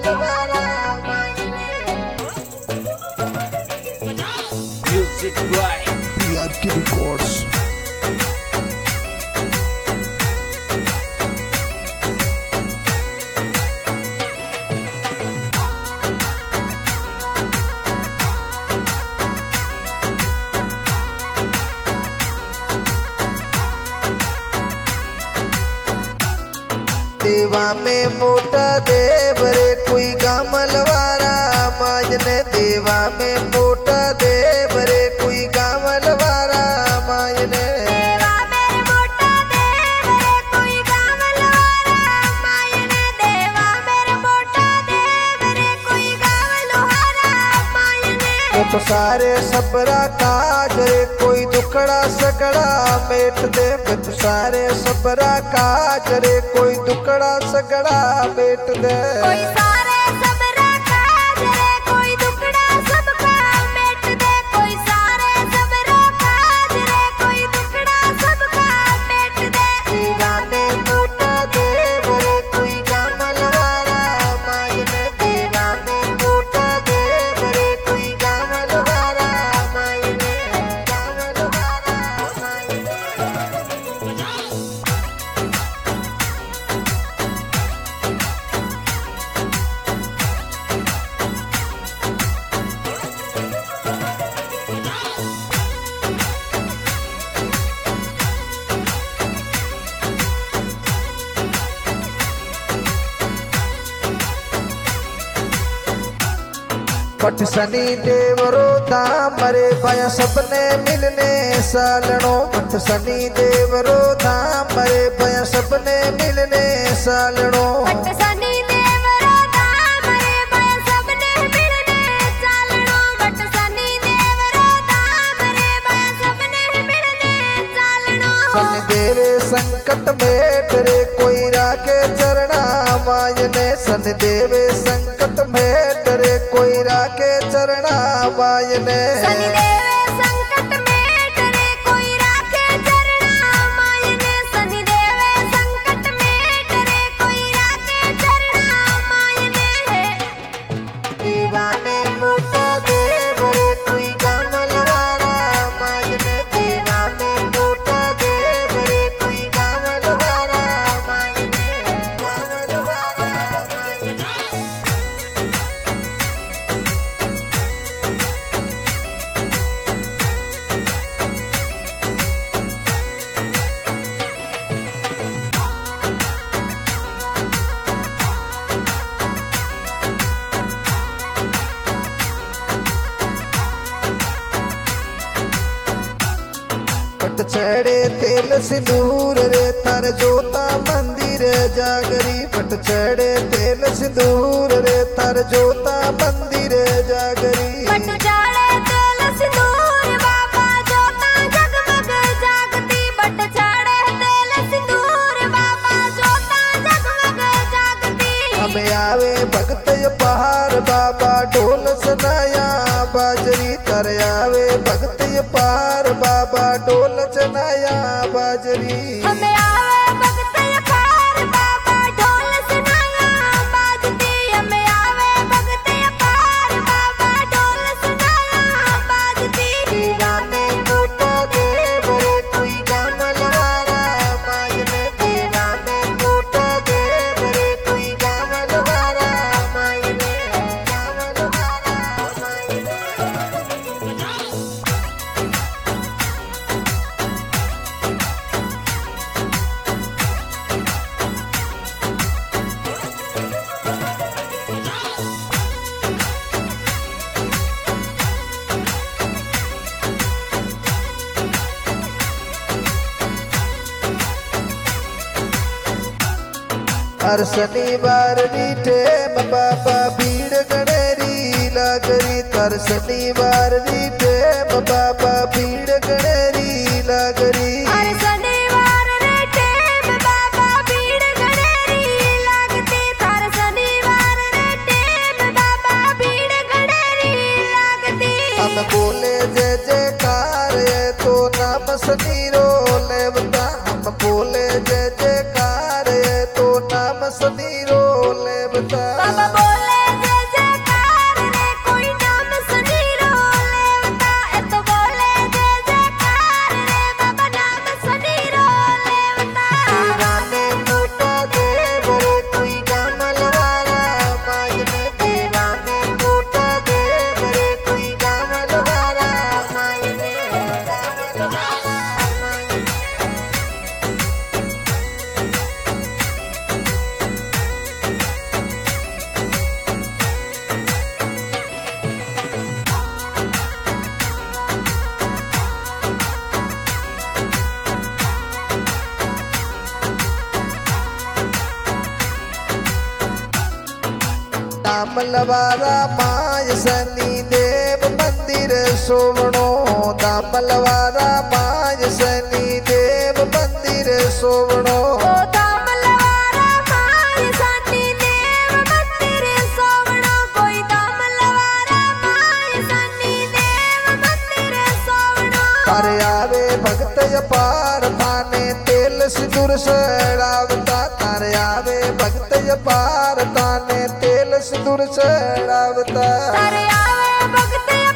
Music by PRK Records. देवा में मोटा देव रे कोई गामलवारा मायने देवा में मोटा देव रे कोई गामलवारा मायने देवा में मोटा देव रे कोई गामलवारा मायने देवा में मोटा देव रे कोई गामलवारा मायने तो सारे सबरा काज रे कोई दुखड़ा सकड़ा मेट दे तो सारे सबरा काज रे कोई दुखड़ा सकड़ा मेट दे कोई सारे सबरा काज रे कोई दुखड़ा सबका मेट दे कोई सारे सबरा काज रे कोई दुखड़ा सबका मेट दे देवा में मोटा देव रे कोई गामलवारा मायने देवा में मोटा देव रे कोई गामलवारा मायने गामलवारा मायने पट सनी देवरो धाम मरे पाया सबने मिलने सालनो पट सनी देवरो धाम मरे पाया सबने मिलने सालनो पट सनी देवरो धाम रे भय सबने मिलने चालनो पट सनी देवरो धाम रे भय सबने मिलने चालनो सन देवे संकट में रे कोई राखे चरणा मायने सन देवे संकट में रे कोई राखे चरणा मायने सनी देवे संकट में डरे कोई राखे चरणा मायने सनी देवे संकट में डरे कोई राखे चरणा मायने देवा में मोटा देव रे कोई गामलवारा मायने देवा में मोटा देव रे कोई गामलवारा मायने गामलवारा मायने पट चढ़े तेल सिंदूर रे तर जोता मंदिर जागरी पट चढ़े तेल सिंदूर रे तर जोता मंदिर जागरी पट चाले तेल सिंदूर बाबा जोता जगमग जागती पट चाले तेल सिंदूर बाबा जोता जगमग जागती हमें आवे भक्त पहाड़ बाबा ढोल सुनाया बाजरी तर आवे भक्त पहाड़ बाबा ढोल सुनाया बाजरी हमें आवे भक्त पार बाबा ढोल सुनाया बाजती हमें आवे भक्त पार बाबा ढोल सुनाया बाजती देवा में मोटा देव रे कोई गामलवारा मायने देवा में मोटा देव रे कोई गामलवारा मायने गामलवारा मायने हर शनिवार रीठे बाबा भीड़ गणेरी लागरी हर शनिवार रीठे बाबा भीड़ गणेरी लागरी हर शनिवार रे टेम बाबा भीड़ गणेरी लागती हर शनिवार रे टेम बाबा भीड़ गणेरी लागती हम बोले जय जयकार ये तो नाम सनीरो लेवता हम बोले जय जयकार ये तो नाम सनीरो लेवता बाबा बोले दामलवारा माय शनि देव मंदिर सोवणो दामलवारा माय शनि देव मंदिर सोवणो ओ दामलवारा माय शनि देव मंदिर सोवणो कोई दामलवारा माय शनि देव मंदिर सोवणो तारे आवे भक्त अपार थाने तेल सिंदूर चढ़ावता तारे आवे भक्त अपार थाने तेल सिंदूर चढ़ावता तारे आवे भक्त